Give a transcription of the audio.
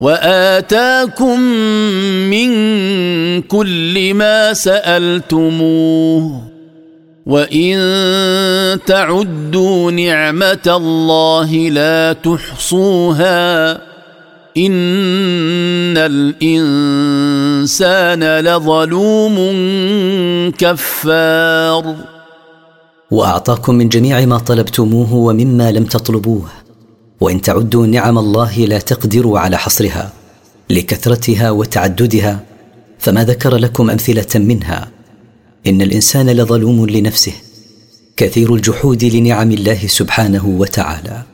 وآتاكم من كل ما سألتموه وإن تعدوا نعمة الله لا تحصوها إن الإنسان لظلوم كفار. وأعطاكم من جميع ما طلبتموه ومما لم تطلبوه، وإن تعدوا نعم الله لا تقدروا على حصرها لكثرتها وتعددها، فما ذكر لكم أمثلة منها. إن الإنسان لظلوم لنفسه كثير الجحود لنعم الله سبحانه وتعالى.